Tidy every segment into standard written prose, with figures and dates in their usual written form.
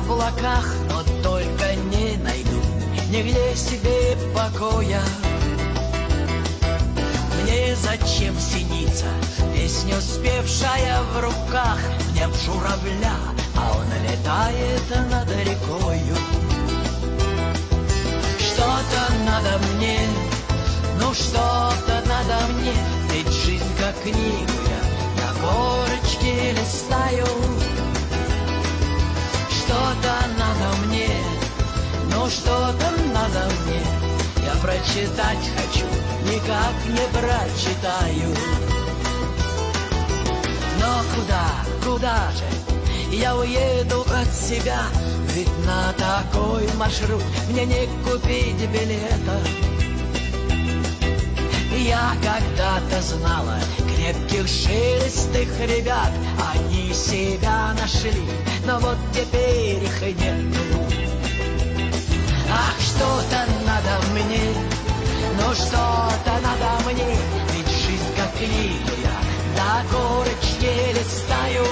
облаках, но только не найду нигде себе покоя. Мне зачем синица, песня успевшая в руках? Мне б журавля, а он летает над рекою. Что-то надо мне, ну что-то надо мне, ведь жизнь как книгу я на корочке листаю. Что-то надо мне, ну что-то надо мне, я прочитать хочу, никак не прочитаю. Но куда же я уеду от себя? Ведь на такой маршрут мне не купить билета. Я когда-то знала крепких жилистых ребят, они себя нашли, но вот теперь их нету. Ах, что-то надо мне, ну что-то надо мне, ведь жизнь как книгу я на корочке листаю.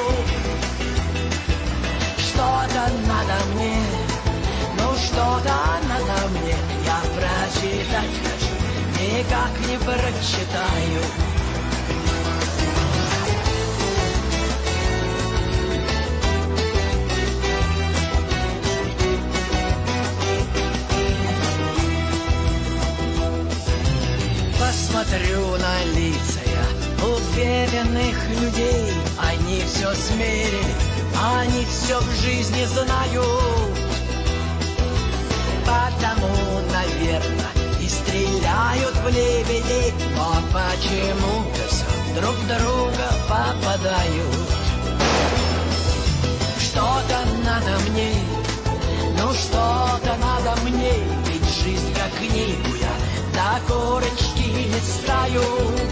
Что-то надо мне, ну что-то надо мне, я прочитать хочу, никак не прочитаю. Посмотрю на лица я уверенных людей, они все смерили, они все в жизни знают. Потому, наверное, и стреляют в лебедей, но почему-то все друг в друга попадают. Что-то надо мне, ну что-то надо мне, ведь жизнь как книгу я до корочки листаю.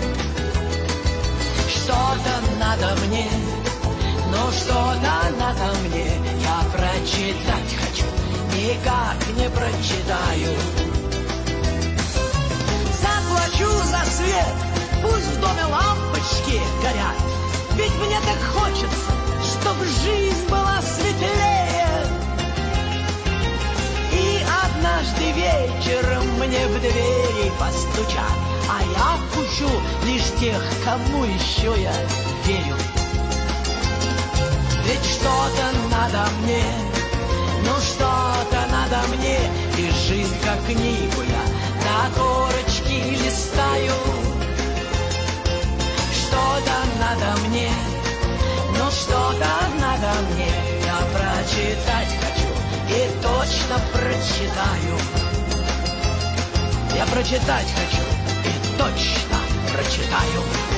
Что-то надо мне, ну что-то надо мне, я прочитать хочу, никак не прочитаю. Заплачу за свет, пусть в доме лампочки горят, ведь мне так хочется, чтобы жизнь была светлее. И однажды вечером мне в двери постучат, а я впущу лишь тех, кому еще я верю. Ведь что-то надо мне, ну что-то надо мне, и жизнь как книгу я на корочке листаю. Что-то надо мне, ну что-то надо мне, я прочитать хочу и точно прочитаю. Я прочитать хочу и точно прочитаю.